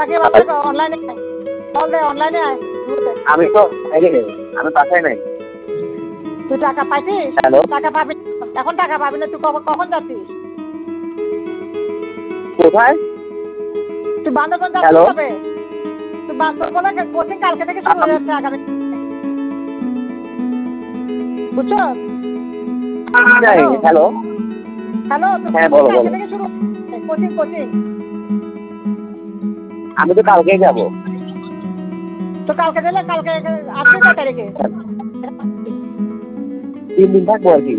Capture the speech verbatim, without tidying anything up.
কি ভালো অনলাইনে কল দে অনলাইনে আয় আমি তো আমি বাসায় নাই। তুই টাকা পাইছিস? হ্যালো টাকা পাবি এখন, টাকা পাবি না। তুই কখন যাচ্ছিস? কোথায়? তুই বান্দরবন যাচ্ছিস কবে? তুই বান্দরবনে কোচিং কালকে থেকে শুরু হয়ে যাচ্ছে আগামী, বুঝছো? হ্যালো হ্যালো হ্যাঁ বলো বলো। থেকে শুরু কোচিং কোচিং আমি তো কালকেই যাবো। তো কালকে দিলে কালকে আসবি কয় তারিখে? তিন দিন থাকবো আর কি।